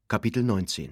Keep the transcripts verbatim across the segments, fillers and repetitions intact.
Kapitel neunzehn.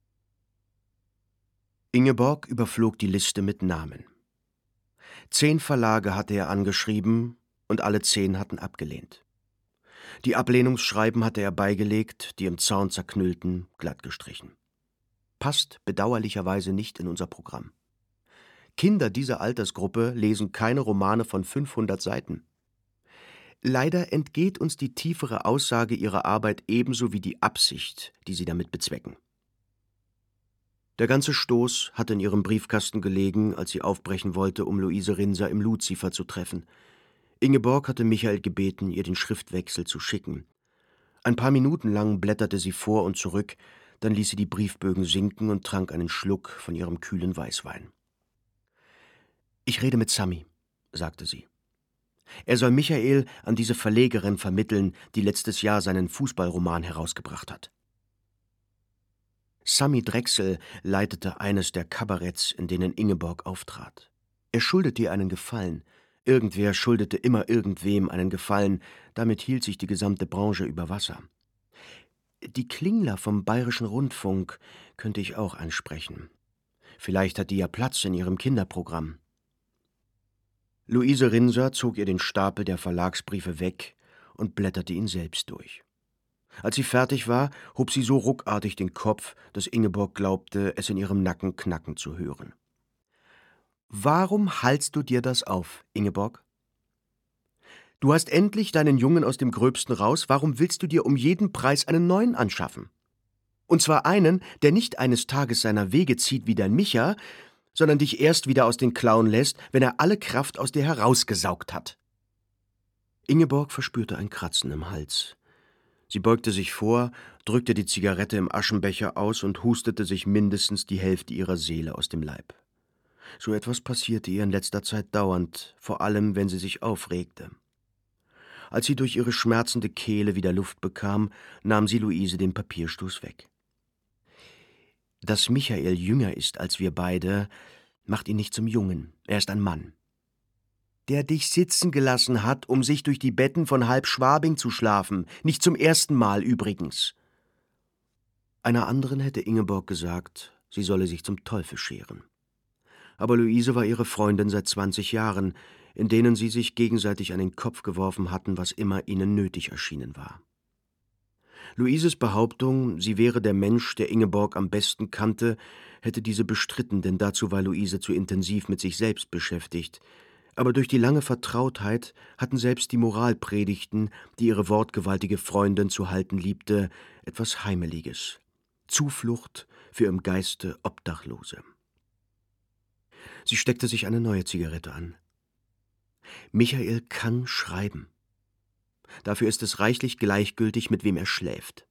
Ingeborg überflog die Liste mit Namen. Zehn Verlage hatte er angeschrieben, und alle zehn hatten abgelehnt. Die Ablehnungsschreiben hatte er beigelegt, die im Zorn zerknüllten, glatt gestrichen. Passt bedauerlicherweise nicht in unser Programm. Kinder dieser Altersgruppe lesen keine Romane von fünfhundert Seiten. Leider entgeht uns die tiefere Aussage ihrer Arbeit ebenso wie die Absicht, die sie damit bezwecken. Der ganze Stoß hatte in ihrem Briefkasten gelegen, als sie aufbrechen wollte, um Luise Rinser im Luzifer zu treffen. Ingeborg hatte Michael gebeten, ihr den Schriftwechsel zu schicken. Ein paar Minuten lang blätterte sie vor und zurück, dann ließ sie die Briefbögen sinken und trank einen Schluck von ihrem kühlen Weißwein. »Ich rede mit Sami«, sagte sie. Er soll Michael an diese Verlegerin vermitteln, die letztes Jahr seinen Fußballroman herausgebracht hat. Sami Drechsel leitete eines der Kabaretts, in denen Ingeborg auftrat. Er schuldete ihr einen Gefallen. Irgendwer schuldete immer irgendwem einen Gefallen. Damit hielt sich die gesamte Branche über Wasser. Die Klingler vom Bayerischen Rundfunk könnte ich auch ansprechen. Vielleicht hat die ja Platz in ihrem Kinderprogramm. Luise Rinser zog ihr den Stapel der Verlagsbriefe weg und blätterte ihn selbst durch. Als sie fertig war, hob sie so ruckartig den Kopf, dass Ingeborg glaubte, es in ihrem Nacken knacken zu hören. »Warum halst du dir das auf, Ingeborg? Du hast endlich deinen Jungen aus dem Gröbsten raus, warum willst du dir um jeden Preis einen neuen anschaffen? Und zwar einen, der nicht eines Tages seiner Wege zieht wie dein Micha, sondern dich erst wieder aus den Klauen lässt, wenn er alle Kraft aus dir herausgesaugt hat.« Ingeborg verspürte ein Kratzen im Hals. Sie beugte sich vor, drückte die Zigarette im Aschenbecher aus und hustete sich mindestens die Hälfte ihrer Seele aus dem Leib. So etwas passierte ihr in letzter Zeit dauernd, vor allem wenn sie sich aufregte. Als sie durch ihre schmerzende Kehle wieder Luft bekam, nahm sie Luise den Papierstoß weg. Dass Michael jünger ist als wir beide, macht ihn nicht zum Jungen. Er ist ein Mann. Der dich sitzen gelassen hat, um sich durch die Betten von halb Schwabing zu schlafen. Nicht zum ersten Mal übrigens. Einer anderen hätte Ingeborg gesagt, sie solle sich zum Teufel scheren. Aber Luise war ihre Freundin seit zwanzig Jahren, in denen sie sich gegenseitig an den Kopf geworfen hatten, was immer ihnen nötig erschienen war. Luises Behauptung, sie wäre der Mensch, der Ingeborg am besten kannte, hätte diese bestritten, denn dazu war Luise zu intensiv mit sich selbst beschäftigt. Aber durch die lange Vertrautheit hatten selbst die Moralpredigten, die ihre wortgewaltige Freundin zu halten liebte, etwas Heimeliges. Zuflucht für im Geiste Obdachlose. Sie steckte sich eine neue Zigarette an. Michael kann schreiben. Dafür ist es reichlich gleichgültig, mit wem er schläft.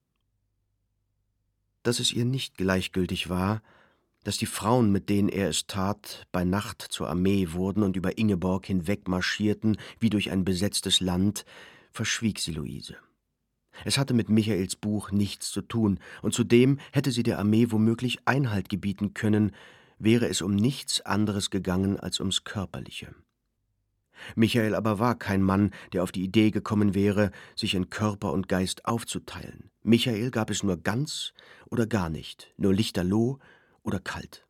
Dass es ihr nicht gleichgültig war, dass die Frauen, mit denen er es tat, bei Nacht zur Armee wurden und über Ingeborg hinwegmarschierten, wie durch ein besetztes Land, verschwieg sie Luise. Es hatte mit Michaels Buch nichts zu tun, und zudem hätte sie der Armee womöglich Einhalt gebieten können, wäre es um nichts anderes gegangen als ums Körperliche. Michael aber war kein Mann, der auf die Idee gekommen wäre, sich in Körper und Geist aufzuteilen. Michael gab es nur ganz oder gar nicht, nur lichterloh oder kalt.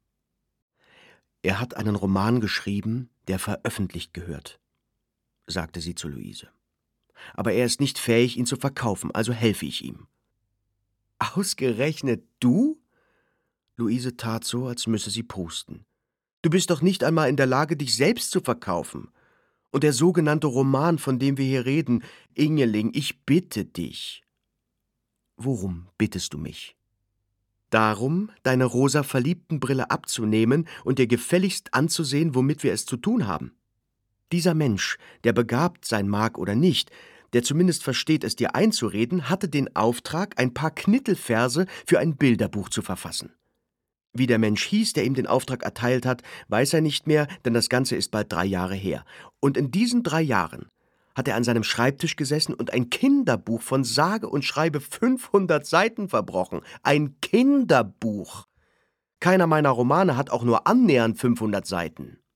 »Er hat einen Roman geschrieben, der veröffentlicht gehört«, sagte sie zu Luise. »Aber er ist nicht fähig, ihn zu verkaufen, also helfe ich ihm.« »Ausgerechnet du?« Luise tat so, als müsse sie prusten. »Du bist doch nicht einmal in der Lage, dich selbst zu verkaufen. Und der sogenannte Roman, von dem wir hier reden, Ingeling, ich bitte dich.« »Worum bittest du mich?« »Darum, deine rosa Verliebtenbrille abzunehmen und dir gefälligst anzusehen, womit wir es zu tun haben. Dieser Mensch, der begabt sein mag oder nicht, der zumindest versteht, es dir einzureden, hatte den Auftrag, ein paar Knittelverse für ein Bilderbuch zu verfassen. Wie der Mensch hieß, der ihm den Auftrag erteilt hat, weiß er nicht mehr, denn das Ganze ist bald drei Jahre her. Und in diesen drei Jahren hat er an seinem Schreibtisch gesessen und ein Kinderbuch von sage und schreibe fünfhundert Seiten verbrochen. Ein Kinderbuch! Keiner meiner Romane hat auch nur annähernd fünfhundert Seiten.